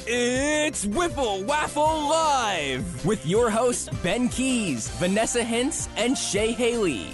It's Whiffle Waffle Live with your hosts Ben Keys, Vanessa Hintz, and Shay Haley.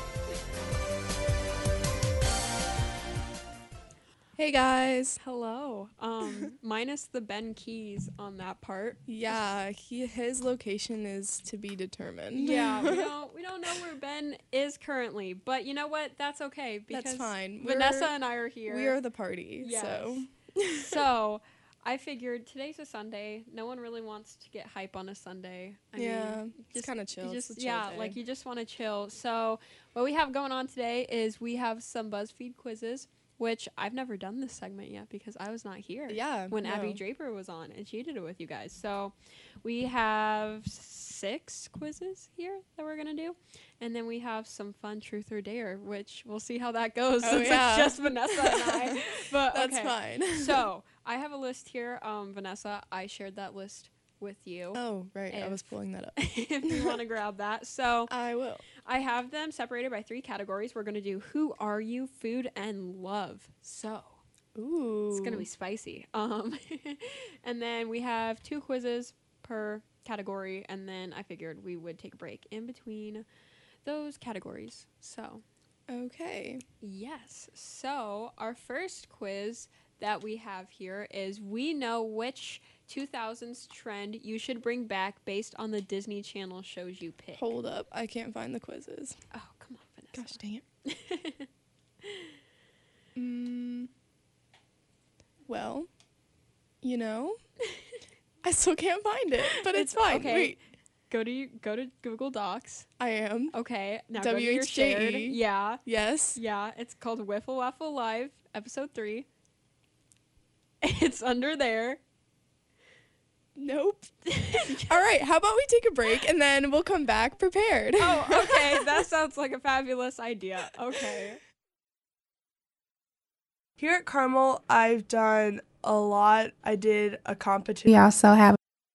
Hey guys. Hello. Minus the Ben Keys on that part. Yeah, his location is to be determined. Yeah, we don't know where Ben is currently, but you know what? That's okay because That's fine. Vanessa and I are here. We are the party. Yes. So So I figured today's a Sunday. No one really wants to get hype on a Sunday. I mean, it's kind of chill. It's a chill day. like you just want to chill. So what we have going on today is we have some BuzzFeed quizzes, which I've never done this segment yet because I was not here. Yeah, when Abby Draper was on and she did it with you guys. So we have 6 quizzes here that we're gonna do, and then we have some fun truth or dare, which we'll see how that goes since it's just Vanessa and I. But that's okay. fine. So I have a list here. Vanessa, I shared that list with you. Oh, right. I was pulling that up. If you want to grab that. So I will. I have them separated by 3 categories. We're going to do Who Are You, Food, and Love. So Ooh. it's going to be spicy. And then we have 2 quizzes per category, and then I figured we would take a break in between those categories. So okay. yes. So our first quiz that we have here is we know which 2000s trend you should bring back based on the Disney Channel shows you pick. Hold up. I can't find the quizzes. Oh, come on, Vanessa. Gosh dang it. Well, I still can't find it, but it's fine. Okay. Wait. Go to Google Docs. I am. Okay. Now go to your WHJE. shared. Yeah. Yes. Yeah. It's called Whiffle Waffle Live, episode 3. It's under there. Nope. All right. How about we take a break and then we'll come back prepared? Oh, okay. That sounds like a fabulous idea. Okay. Here at Carmel, I've done a lot. I did a competition. We also have.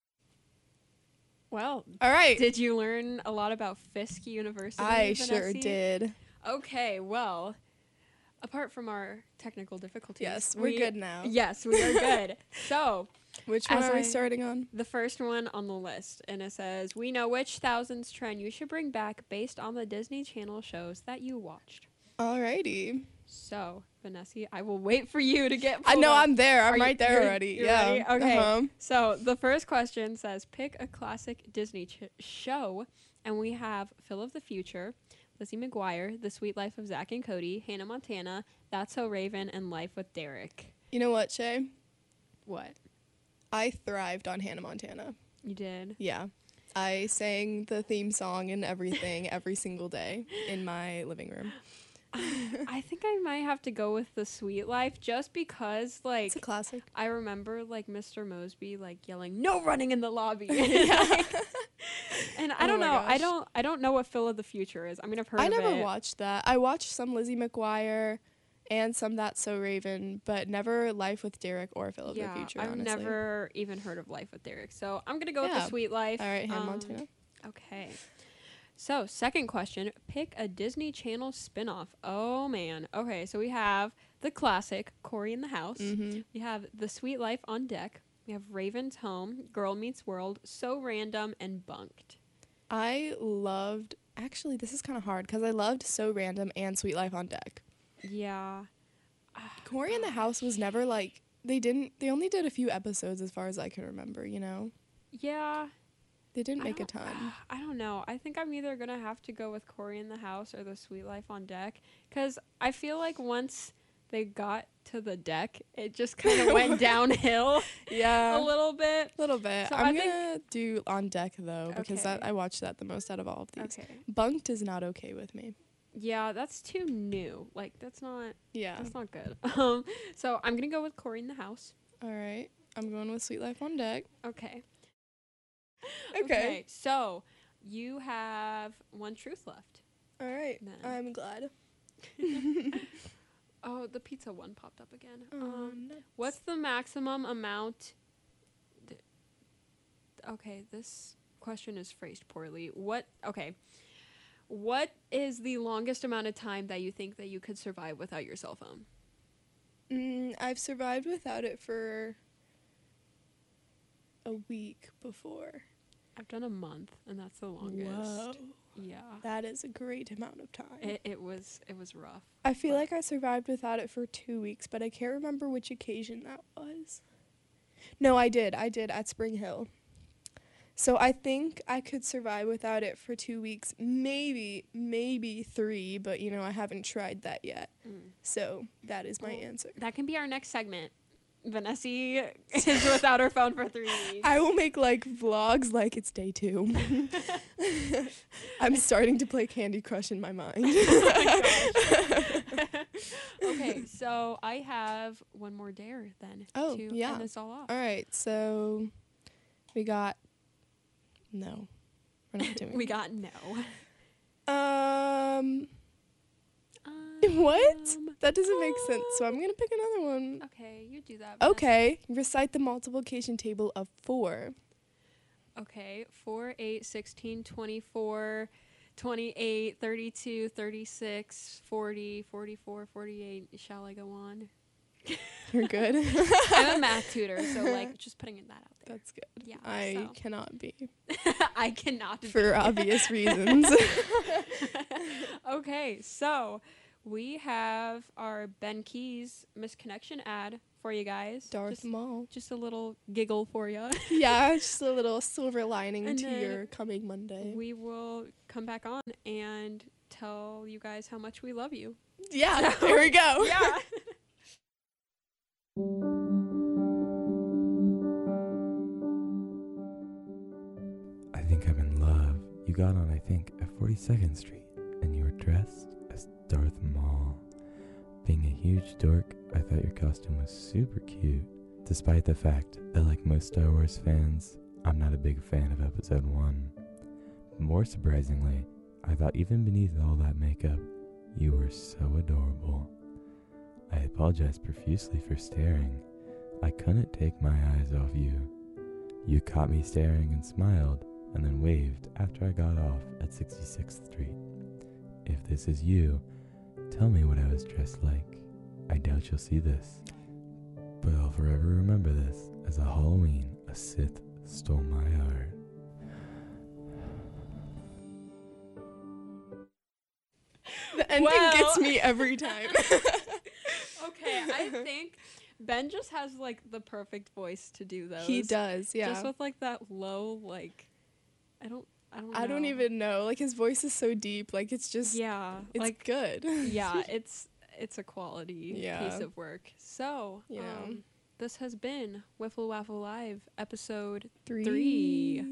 Well, all right. Did you learn a lot about Fisk University? I Vanessa? sure did. Okay. Well, apart from our technical difficulties, yes, we're good now. Yes, we are good. So, which one are we starting on? The first one on the list, and it says, we know which thousands trend you should bring back based on the Disney Channel shows that you watched. Alrighty. So, Vanessa, I will wait for you to get I know, up. I'm there. I'm right there already. You're yeah. ready? Okay. Uh-huh. So, the first question says, pick a classic Disney show, and we have Phil of the Future, Lizzie McGuire, The Sweet Life of Zack and Cody, Hannah Montana, That's So Raven, and Life with Derek. You know what, Shay? What? I thrived on Hannah Montana. You did? Yeah. I sang the theme song and everything every single day in my living room. I think I might have to go with The Sweet Life just because, like, it's a classic. I remember, like, Mr. Mosby, like, yelling, "No running in the lobby." And I don't know. Gosh. I don't know what Phil of the Future is. I mean, I've heard I of it. never watched that. I watched some Lizzie McGuire and some That's So Raven, but never Life with Derek or Phil of the Future, I've honestly. never even heard of Life with Derek. So I'm going to go with The Sweet Life. All right, Hannah Montana. Okay. So, second question, pick a Disney Channel spinoff. Oh, man. Okay, so we have the classic, Cory in the House. Mm-hmm. We have The Sweet Life on Deck. We have Raven's Home, Girl Meets World, So Random, and Bunked. I loved, actually, this is kind of hard because I loved So Random and Sweet Life on Deck. Yeah. Cory in the House was never like, they only did a few episodes as far as I can remember, Yeah. They didn't make a ton. I don't know. I think I'm either going to have to go with Cory in the House or The Sweet Life on Deck. Because I feel like once they got to the deck, it just kind of went downhill Yeah. a little bit. A little bit. So I'm going to do On Deck, though, because Okay. I watched that the most out of all of these. Okay. Bunked is not okay with me. Yeah, that's too new. Like, that's not good. So I'm going to go with Cory in the House. All right. I'm going with Sweet Life on Deck. Okay. Okay. So you have one truth left. All right. Then. I'm glad. Oh, the pizza one popped up again. Nice. What's the maximum amount? Okay, this question is phrased poorly. What is the longest amount of time that you think that you could survive without your cell phone? I've survived without it for a week before. I've done a month, and that's the longest. Whoa. Yeah. That is a great amount of time. It was rough. I feel like I survived without it for 2 weeks, but I can't remember which occasion that was. No, I did at Spring Hill. So I think I could survive without it for 2 weeks, maybe 3, but I haven't tried that yet. So that is my answer. That can be our next segment. Vanessa is without her phone for 3 weeks. I will make vlogs like it's day 2. I'm starting to play Candy Crush in my mind. Oh my gosh. Okay, so I have one more dare then to yeah. end this all off. All right, so we got no. We're not doing We got no. What? That doesn't make sense. So I'm going to pick another one. Okay, you do that. Vanessa. Okay. Recite the multiplication table of 4. Okay, 4, 8, 16, 24, 28, 32, 36, 40, 44, 48. Shall I go on? You're good. I'm a math tutor, so just putting that out there. That's good. Yeah, I cannot be. I cannot be. For obvious reasons. Okay, so we have our Ben Keys misconnection ad for you guys. Darth Maul. Just a little giggle for you. Yeah, just a little silver lining And to then your coming Monday. We will come back on and tell you guys how much we love you. Yeah, there we go. Yeah. I think I'm in love. You got on, I think, at 42nd Street, and you were dressed as Darth Maul. Being a huge dork, I thought your costume was super cute, despite the fact that, like most Star Wars fans, I'm not a big fan of Episode 1. More surprisingly, I thought even beneath all that makeup, you were so adorable. I apologize profusely for staring. I couldn't take my eyes off you. You caught me staring and smiled, and then waved after I got off at 66th Street. If this is you, tell me what I was dressed like. I doubt you'll see this, but I'll forever remember this as a Halloween a Sith stole my heart. The ending gets me every time. Okay, I think Ben just has the perfect voice to do those. He does, yeah. Just with that low I don't know. I don't even know. His voice is so deep. It's just it's good. Yeah, it's a quality Yeah. piece of work. So, Yeah. This has been Wiffle Waffle Live episode 3. 3.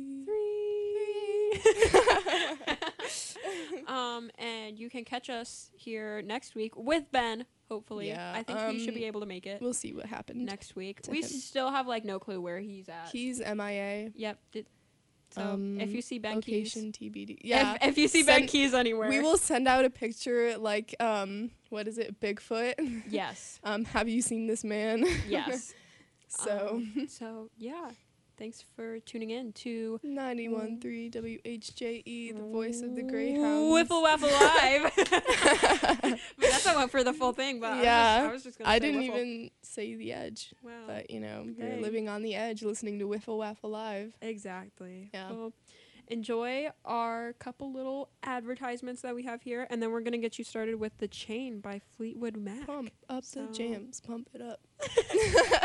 And you can catch us here next week with Ben, hopefully. Yeah, I think he should be able to make it We'll see what happens next week. to We him. still have no clue where he's at. He's MIA. Yep. So if you see Ben Keys, Location TBD. Yeah. if you see Ben Send- Keys anywhere, We will send out a picture what is it, Bigfoot? Yes. Have you seen this man? Yes. So So yeah. Thanks for tuning in to 91.3 WHJE, the voice of the Greyhounds. Wiffle Waffle Live. Vanessa went for the full thing, but Yeah. I was just gonna I say didn't Wiffle. even say the edge, Wow. but Hey. you're living on the edge, listening to Wiffle Waffle Live. Exactly. Yeah. Well, enjoy our couple little advertisements that we have here, and then we're gonna get you started with The Chain by Fleetwood Mac. Pump up So- the jams, pump it up.